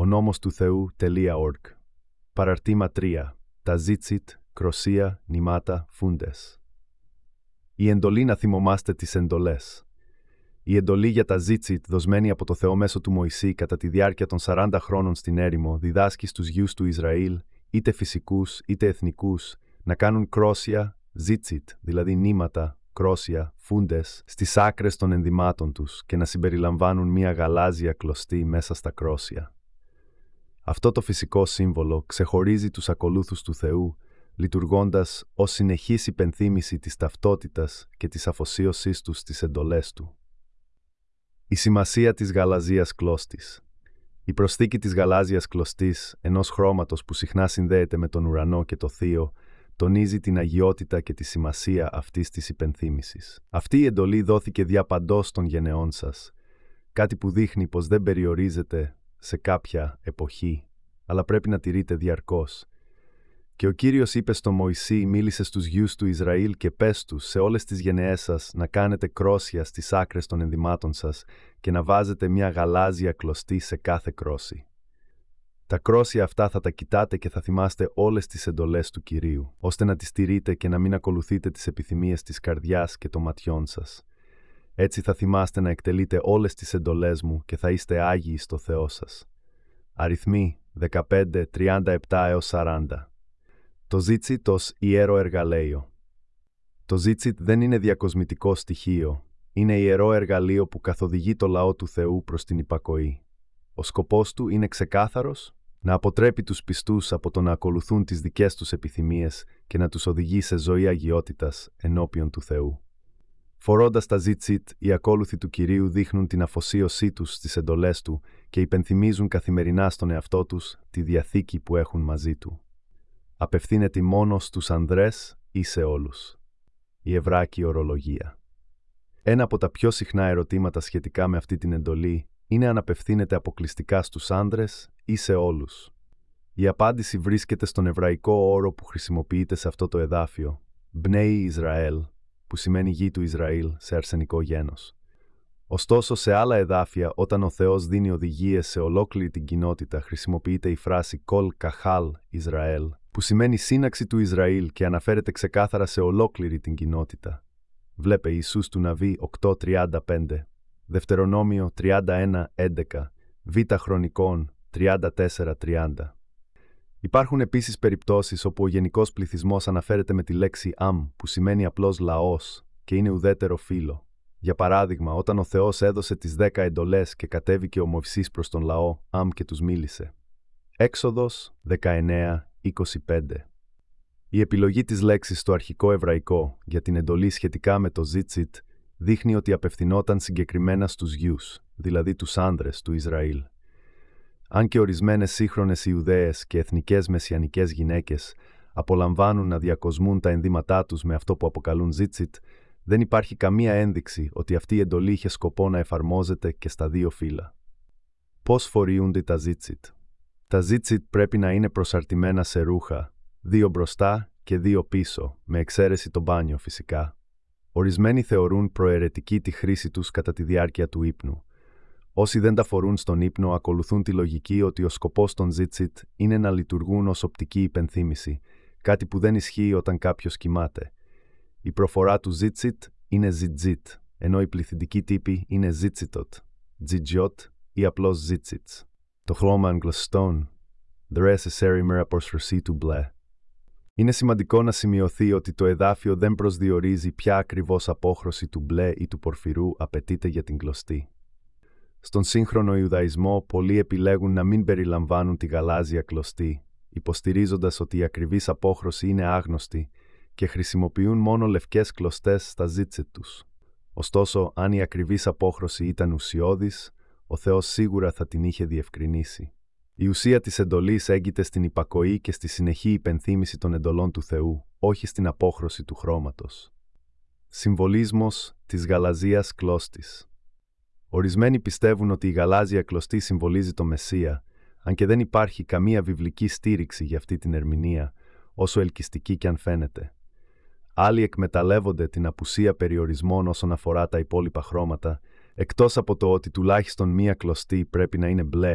Ο νόμος του Θεού.org. Παραρτήμα 3. Τα ζίτσιτ, κροσία, νημάτα, φούντες. Η εντολή να θυμόμαστε τις εντολές. Η εντολή για τα ζίτσιτ, δοσμένη από το Θεό μέσω του Μωυσή κατά τη διάρκεια των 40 χρόνων στην έρημο, διδάσκει στους γιους του Ισραήλ, είτε φυσικούς είτε εθνικούς, να κάνουν κρόσια, ζίτσιτ, δηλαδή νήματα, κρόσια, φούντες, στις άκρες των ενδυμάτων τους και να συμπεριλαμβάνουν μια γαλάζια κλωστή μέσα στα κρόσια. Αυτό το φυσικό σύμβολο ξεχωρίζει τους ακολούθους του Θεού, λειτουργώντας ως συνεχής υπενθύμηση της ταυτότητας και της αφοσίωσής τους στις εντολές του. Η σημασία της γαλαζίας κλώστης. Η προσθήκη της γαλάζιας κλωστής, ενός χρώματος που συχνά συνδέεται με τον ουρανό και το θείο, τονίζει την αγιότητα και τη σημασία αυτής της υπενθύμησης. Αυτή η εντολή δόθηκε διαπαντός των γενεών σας, κάτι που δείχνει πως δεν περιορίζεται σε κάποια εποχή, αλλά πρέπει να τηρείται διαρκώς. Και ο Κύριος είπε στο Μωυσή, μίλησε στους γιους του Ισραήλ και πες τους σε όλες τις γενεές σας να κάνετε κρόσια στις άκρες των ενδυμάτων σας και να βάζετε μια γαλάζια κλωστή σε κάθε κρόση. Τα κρόσια αυτά θα τα κοιτάτε και θα θυμάστε όλες τις εντολές του Κυρίου, ώστε να τις τηρείτε και να μην ακολουθείτε τις επιθυμίες της καρδιάς και των ματιών σας. Έτσι θα θυμάστε να εκτελείτε όλες τις εντολές μου και θα είστε άγιοι στο Θεό σας. Αριθμοί 15, 37 έως 40. Το ζίτσιτ ως ιερό εργαλείο. Το ζίτσιτ δεν είναι διακοσμητικό στοιχείο, είναι ιερό εργαλείο που καθοδηγεί το λαό του Θεού προς την υπακοή. Ο σκοπός του είναι ξεκάθαρος, να αποτρέπει τους πιστούς από το να ακολουθούν τις δικές τους επιθυμίες και να τους οδηγεί σε ζωή αγιότητας ενώπιον του Θεού. Φορώντας τα ζίτσιτ, οι ακόλουθοι του Κυρίου δείχνουν την αφοσίωσή τους στις εντολές του και υπενθυμίζουν καθημερινά στον εαυτό τους τη διαθήκη που έχουν μαζί του. Απευθύνεται μόνο στους ανδρές ή σε όλους. Η εβράκη ορολογία. Ένα από τα πιο συχνά ερωτήματα σχετικά με αυτή την εντολή είναι αν απευθύνεται αποκλειστικά στους άνδρες ή σε όλους. Η απάντηση βρίσκεται στον εβραϊκό όρο που χρησιμοποιείται σε αυτό το εδάφιο, Μπνέι Ισραήλ, που σημαίνει γη του Ισραήλ σε αρσενικό γένος. Ωστόσο, σε άλλα εδάφια, όταν ο Θεός δίνει οδηγίες σε ολόκληρη την κοινότητα, χρησιμοποιείται η φράση «Κολ Καχάλ Ισραήλ», που σημαίνει σύναξη του Ισραήλ και αναφέρεται ξεκάθαρα σε ολόκληρη την κοινότητα. Βλέπε Ιησούς του Ναβί 8:35, Δευτερονόμιο 31:11, Β Χρονικών 34:30. Υπάρχουν επίσης περιπτώσεις όπου ο γενικός πληθυσμός αναφέρεται με τη λέξη «αμ», που σημαίνει απλώς λαός και είναι ουδέτερο φύλο. Για παράδειγμα, όταν ο Θεός έδωσε τις 10 εντολές και κατέβηκε ο Μωυσής προς τον λαό, αμ και τους μίλησε. Έξοδος 19:25. Η επιλογή της λέξης στο αρχικό εβραϊκό για την εντολή σχετικά με το ζίτσιτ δείχνει ότι απευθυνόταν συγκεκριμένα στους γιους, δηλαδή τους άνδρες του Ισραήλ. Αν και ορισμένες σύγχρονες Ιουδαίες και εθνικές μεσιανικές γυναίκες απολαμβάνουν να διακοσμούν τα ενδύματά τους με αυτό που αποκαλούν ζίτσιτ, δεν υπάρχει καμία ένδειξη ότι αυτή η εντολή είχε σκοπό να εφαρμόζεται και στα δύο φύλλα. Πώς φορείονται τα ζίτσιτ? Τα ζίτσιτ πρέπει να είναι προσαρτημένα σε ρούχα, 2 μπροστά και 2 πίσω, με εξαίρεση το μπάνιο φυσικά. Ορισμένοι θεωρούν προαιρετική τη χρήση τους κατά τη διάρκεια του ύπνου. Όσοι δεν τα φορούν στον ύπνο ακολουθούν τη λογική ότι ο σκοπός των ζίτσιτ είναι να λειτουργούν ως οπτική υπενθύμηση, κάτι που δεν ισχύει όταν κάποιος κοιμάται. Η προφορά του ζίτσιτ είναι ζιτζίτ, ενώ η πληθυντική τύπη είναι ζίτσιτοτ, τζιτζιότ ή απλώς ζίτσιτς. Το χρώμα αγγλωστών, the necessary μεραπροσφροσή του μπλε. Είναι σημαντικό να σημειωθεί ότι το εδάφιο δεν προσδιορίζει ποια ακριβώς απόχρωση του μπλε ή του πορφυρού απαιτείται για την κλωστή. Στον σύγχρονο Ιουδαϊσμό, πολλοί επιλέγουν να μην περιλαμβάνουν τη γαλάζια κλωστή, υποστηρίζοντας ότι η ακριβής απόχρωση είναι άγνωστη και χρησιμοποιούν μόνο λευκές κλωστές στα ζίτσιτ τους. Ωστόσο, αν η ακριβής απόχρωση ήταν ουσιώδης, ο Θεός σίγουρα θα την είχε διευκρινίσει. Η ουσία της εντολής έγκυται στην υπακοή και στη συνεχή υπενθύμηση των εντολών του Θεού, όχι στην απόχρωση του χρώματος. Συμβολισμός της γαλαζίας κλώστης. Ορισμένοι πιστεύουν ότι η γαλάζια κλωστή συμβολίζει το Μεσσία, αν και δεν υπάρχει καμία βιβλική στήριξη για αυτή την ερμηνεία, όσο ελκυστική κι αν φαίνεται. Άλλοι εκμεταλλεύονται την απουσία περιορισμών όσον αφορά τα υπόλοιπα χρώματα, εκτός από το ότι τουλάχιστον μία κλωστή πρέπει να είναι μπλε,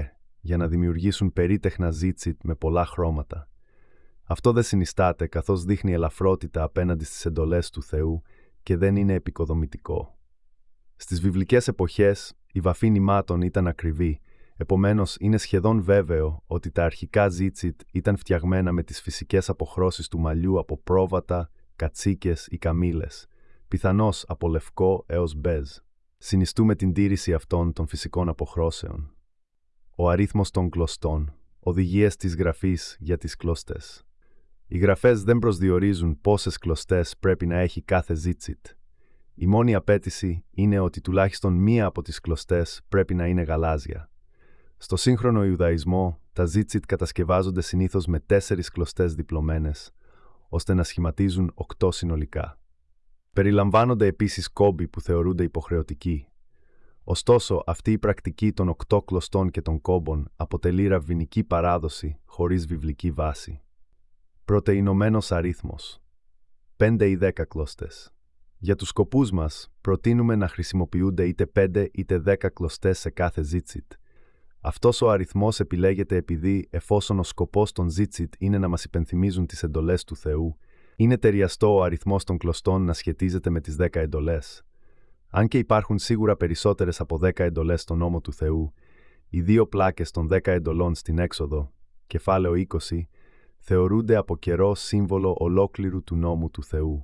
για να δημιουργήσουν περίτεχνα ζίτσιτ με πολλά χρώματα. Αυτό δεν συνιστάται καθώς δείχνει ελαφρότητα απέναντι στις εντολές του Θεού και δεν είναι επικοδομητικό. Στις βιβλικές εποχές, η βαφή νημάτων ήταν ακριβή, επομένως είναι σχεδόν βέβαιο ότι τα αρχικά ζίτσιτ ήταν φτιαγμένα με τις φυσικές αποχρώσεις του μαλλιού από πρόβατα, κατσίκες ή καμήλες, πιθανώς από λευκό έως μπέζ. Συνιστούμε την τήρηση αυτών των φυσικών αποχρώσεων. Ο αριθμός των κλωστών, οδηγίες της γραφής για τις κλωστές. Οι γραφές δεν προσδιορίζουν πόσες κλωστές πρέπει να έχει κάθε ζίτσιτ. Η μόνη απέτηση είναι ότι τουλάχιστον μία από τις κλωστές πρέπει να είναι γαλάζια. Στο σύγχρονο Ιουδαϊσμό, τα ζίτσιτ κατασκευάζονται συνήθως με 4 κλωστές διπλωμένες, ώστε να σχηματίζουν 8 συνολικά. Περιλαμβάνονται επίσης κόμποι που θεωρούνται υποχρεωτικοί. Ωστόσο, αυτή η πρακτική των 8 κλωστών και των κόμπων αποτελεί ραββινική παράδοση χωρίς βιβλική βάση. Πρωτεϊνωμένος αρίθμος. 5 ή 10 κλωστές. Για τους σκοπούς μας, προτείνουμε να χρησιμοποιούνται είτε 5 είτε 10 κλωστές σε κάθε ζίτσιτ. Αυτός ο αριθμός επιλέγεται επειδή, εφόσον ο σκοπός των ζίτσιτ είναι να μας υπενθυμίζουν τις εντολές του Θεού, είναι ταιριαστό ο αριθμός των κλωστών να σχετίζεται με τις 10 εντολές. Αν και υπάρχουν σίγουρα περισσότερες από 10 εντολές στον νόμο του Θεού, οι 2 πλάκες των 10 εντολών στην Έξοδο, κεφάλαιο 20, θεωρούνται από καιρό σύμβολο ολόκληρου του νόμου του Θεού.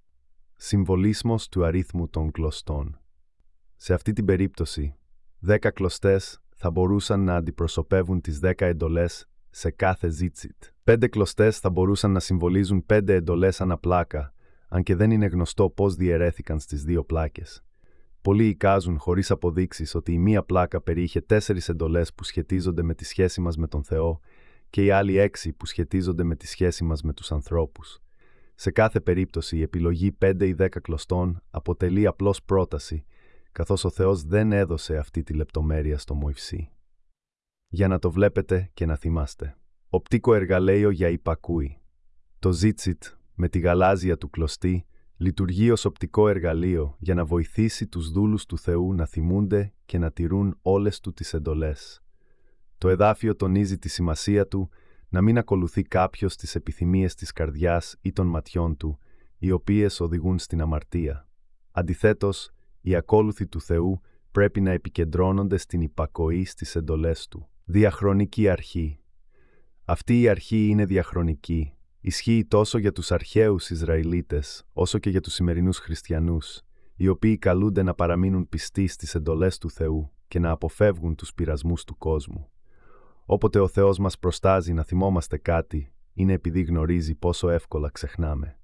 Συμβολισμός του αριθμού των κλωστών. Σε αυτή την περίπτωση, 10 κλωστές θα μπορούσαν να αντιπροσωπεύουν τις 10 εντολές σε κάθε ζίτσιτ. 5 κλωστές θα μπορούσαν να συμβολίζουν 5 εντολές ανά πλάκα, αν και δεν είναι γνωστό πώς διαιρέθηκαν στις 2 πλάκες. Πολλοί εικάζουν χωρίς αποδείξεις ότι η μία πλάκα περιείχε 4 εντολές που σχετίζονται με τη σχέση μας με τον Θεό και οι άλλοι 6 που σχετίζονται με τη σχέση μας με τους ανθρώπους. Σε κάθε περίπτωση, η επιλογή 5 ή 10 κλωστών αποτελεί απλώς πρόταση, καθώς ο Θεός δεν έδωσε αυτή τη λεπτομέρεια στο Μωυσή. Για να το βλέπετε και να θυμάστε. Οπτικό εργαλείο για υπακούη. Το ζίτσιτ, με τη γαλάζια του κλωστή, λειτουργεί ως οπτικό εργαλείο για να βοηθήσει τους δούλους του Θεού να θυμούνται και να τηρούν όλες του τις εντολές. Το εδάφιο τονίζει τη σημασία του να μην ακολουθεί κάποιος τις επιθυμίες της καρδιάς ή των ματιών του, οι οποίες οδηγούν στην αμαρτία. Αντιθέτως, οι ακόλουθοι του Θεού πρέπει να επικεντρώνονται στην υπακοή στις εντολές του. Διαχρονική αρχή. Αυτή η αρχή είναι διαχρονική. Ισχύει τόσο για τους αρχαίους Ισραηλίτες, όσο και για τους σημερινούς χριστιανούς, οι οποίοι καλούνται να παραμείνουν πιστοί στις εντολές του Θεού και να αποφεύγουν τους πειρασμούς του κόσμου. Όποτε ο Θεός μας προστάζει να θυμόμαστε κάτι, είναι επειδή γνωρίζει πόσο εύκολα ξεχνάμε.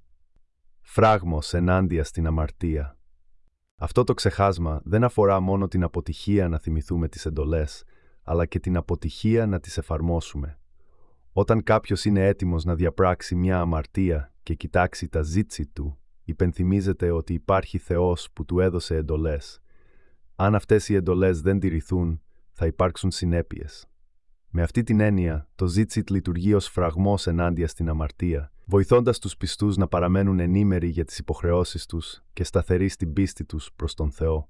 Φράγμος ενάντια στην αμαρτία. Αυτό το ξεχάσμα δεν αφορά μόνο την αποτυχία να θυμηθούμε τις εντολές, αλλά και την αποτυχία να τις εφαρμόσουμε. Όταν κάποιος είναι έτοιμος να διαπράξει μια αμαρτία και κοιτάξει τα ζίτσιτ του, υπενθυμίζεται ότι υπάρχει Θεός που του έδωσε εντολές. Αν αυτές οι εντολές δεν τηρηθούν, θα υπάρξουν συνέπειες. Με αυτή την έννοια, το ζίτσιτ λειτουργεί ως φραγμός ενάντια στην αμαρτία, βοηθώντας τους πιστούς να παραμένουν ενήμεροι για τις υποχρεώσεις τους και σταθεροί στην πίστη τους προς τον Θεό.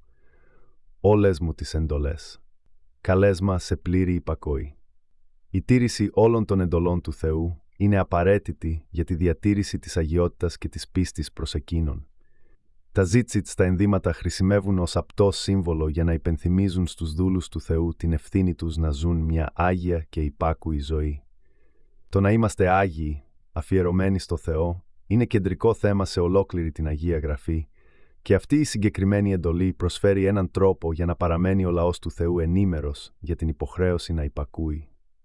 Όλες μου τις εντολές. Καλέσμα σε πλήρη υπακοή. Η τήρηση όλων των εντολών του Θεού είναι απαραίτητη για τη διατήρηση της αγιότητας και της πίστης προς Εκείνον. Τα ζίτσιτ στα ενδύματα χρησιμεύουν ως απτό σύμβολο για να υπενθυμίζουν στους δούλους του Θεού την ευθύνη τους να ζουν μια άγια και υπάκουη ζωή. Το να είμαστε άγιοι, αφιερωμένοι στο Θεό, είναι κεντρικό θέμα σε ολόκληρη την Αγία Γραφή και αυτή η συγκεκριμένη εντολή προσφέρει έναν τρόπο για να παραμένει ο λαός του Θεού ενήμερος για την υποχρέωση να υπακούει.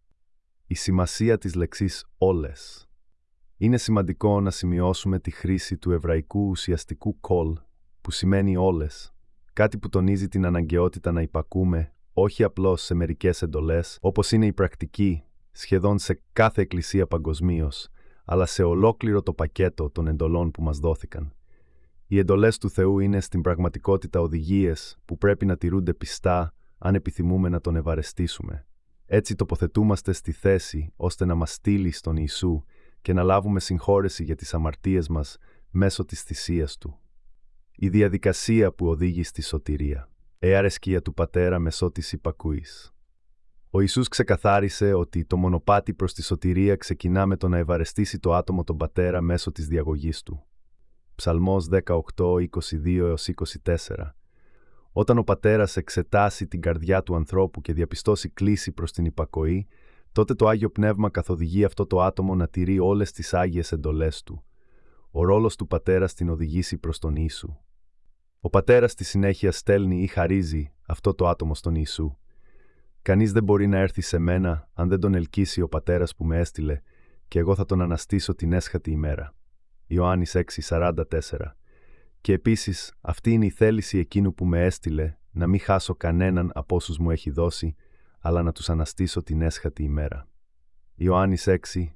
Η σημασία της λεξής «όλες». Είναι σημαντικό να σημειώσουμε τη χρήση του εβραϊκού ουσιαστικού «κολ», που σημαίνει «όλες», κάτι που τονίζει την αναγκαιότητα να υπακούμε όχι απλώς σε μερικές εντολές, όπως είναι η πρακτική σχεδόν σε κάθε εκκλησία παγκοσμίως, αλλά σε ολόκληρο το πακέτο των εντολών που μας δόθηκαν. Οι εντολές του Θεού είναι στην πραγματικότητα οδηγίες που πρέπει να τηρούνται πιστά αν επιθυμούμε να τον ευαρεστήσουμε. Έτσι τοποθετούμαστε στη θέση ώστε να μας στείλει στον Ιησού και να λάβουμε συγχώρεση για τις αμαρτίες μας μέσω της θυσίας Του. Η διαδικασία που οδήγει στη σωτηρία. Αρεσκία του Πατέρα μεσό της υπακούης. Ο Ιησούς ξεκαθάρισε ότι το μονοπάτι προς τη σωτηρία ξεκινά με το να ευαρεστήσει το άτομο τον Πατέρα μέσω της διαγωγής του. Ψαλμός 18:22-24. Όταν ο Πατέρας εξετάσει την καρδιά του ανθρώπου και διαπιστώσει κλίση προς την υπακοή, τότε το Άγιο Πνεύμα καθοδηγεί αυτό το άτομο να τηρεί όλες τις Άγιες εντολές του. Ο ρόλος του Πατέρα την οδηγήσει προς τον Ιησού. Ο Πατέρας στη συνέχεια στέλνει ή χαρίζει αυτό το άτομο στον Ιησού. Κανείς δεν μπορεί να έρθει σε μένα αν δεν τον ελκύσει ο Πατέρας που με έστειλε και εγώ θα τον αναστήσω την έσχατη ημέρα. Ιωάννης 6:44. Και επίσης αυτή είναι η θέληση εκείνου που με έστειλε, να μην χάσω κανέναν από όσους μου έχει δώσει, αλλά να τους αναστήσω την έσχατη ημέρα. Ιωάννης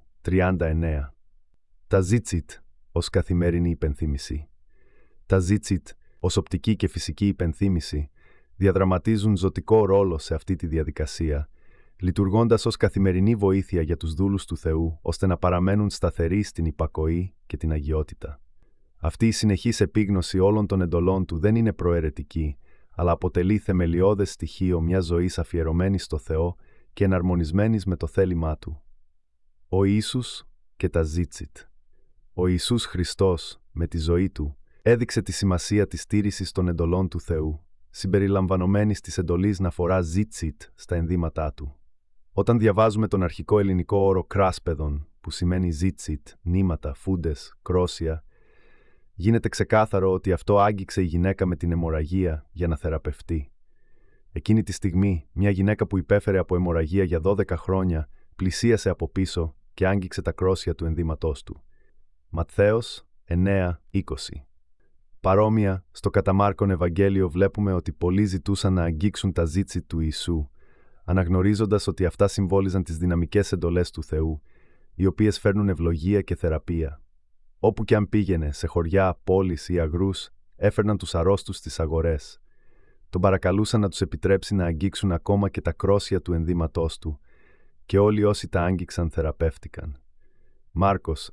6:39. Τα ζίτσιτ ως καθημερινή υπενθύμηση. Τα ζίτσιτ ως οπτική και φυσική υπενθύμηση διαδραματίζουν ζωτικό ρόλο σε αυτή τη διαδικασία, λειτουργώντας ως καθημερινή βοήθεια για τους δούλους του Θεού, ώστε να παραμένουν σταθεροί στην υπακοή και την αγιότητα. Αυτή η συνεχής επίγνωση όλων των εντολών του δεν είναι προαιρετική, αλλά αποτελεί θεμελιώδες στοιχείο μιας ζωής αφιερωμένης στο Θεό και εναρμονισμένης με το θέλημά Του. Ο Ιησούς και τα ζίτσιτ. Ο Ιησούς Χριστός, με τη ζωή Του, έδειξε τη σημασία της τήρησης των εντολών του Θεού, συμπεριλαμβανομένης της εντολής να φορά ζίτσιτ στα ενδύματά Του. Όταν διαβάζουμε τον αρχικό ελληνικό όρο κράσπεδον, που σημαίνει ζίτσιτ, νήματα, φούντες, κρόσια, γίνεται ξεκάθαρο ότι αυτό άγγιξε η γυναίκα με την αιμορραγία για να θεραπευτεί. Εκείνη τη στιγμή, μια γυναίκα που υπέφερε από αιμορραγία για 12 χρόνια πλησίασε από πίσω και άγγιξε τα κρόσια του ενδύματός του. Ματθαίος 9:20. Παρόμοια, στο κατά Μάρκον Ευαγγέλιο βλέπουμε ότι πολλοί ζητούσαν να αγγίξουν τα ζίτσιτ του Ιησού, αναγνωρίζοντας ότι αυτά συμβόλιζαν τις δυναμικές εντολές του Θεού, οι οποίες φέρνουν ευλογία και θεραπεία. Όπου και αν πήγαινε, σε χωριά, πόλεις ή αγρούς, έφερναν τους αρρώστους στις αγορές. Τον παρακαλούσαν να τους επιτρέψει να αγγίξουν ακόμα και τα κρόσια του ενδύματός του, και όλοι όσοι τα άγγιξαν θεραπεύτηκαν. Μάρκος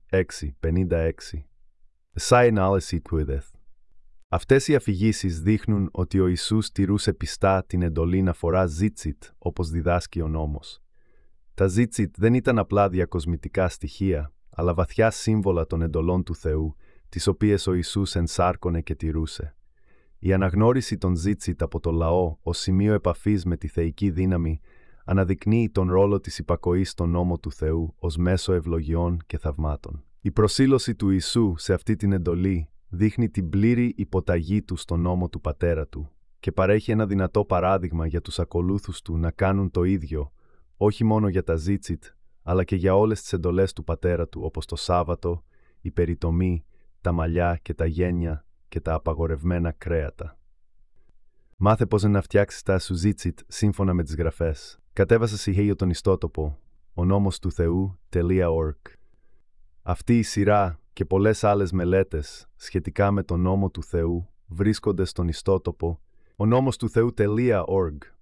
6:56. Αυτές οι αφηγήσεις δείχνουν ότι ο Ιησούς τηρούσε πιστά την εντολή να φορά ζίτσιτ, όπως διδάσκει ο νόμος. Τα ζίτσιτ δεν ήταν απλά διακοσμητικά στοιχεία, αλλά βαθιά σύμβολα των εντολών του Θεού, τις οποίες ο Ιησούς ενσάρκωνε και τηρούσε. Η αναγνώριση των ζίτσιτ από το λαό ως σημείο επαφής με τη θεϊκή δύναμη αναδεικνύει τον ρόλο της υπακοής στον νόμο του Θεού ως μέσο ευλογιών και θαυμάτων. Η προσήλωση του Ιησού σε αυτή την εντολή δείχνει την πλήρη υποταγή του στον νόμο του Πατέρα του και παρέχει ένα δυνατό παράδειγμα για τους ακολούθους του να κάνουν το ίδιο, όχι μόνο για τα ζίτσιτ, αλλά και για όλες τις εντολές του Πατέρα του, όπως το Σάββατο, η περιτομή, τα μαλλιά και τα γένια και τα απαγορευμένα κρέατα. Μάθε πώς να φτιάξεις τα σου ζίτσιτ σύμφωνα με τις γραφές. Κατέβασα συγχέιο τον ιστότοπο, ο νόμος του Θεού.org. Αυτή η σειρά και πολλές άλλες μελέτες σχετικά με τον νόμο του Θεού βρίσκονται στον ιστότοπο, ο νόμος του Θεού.org.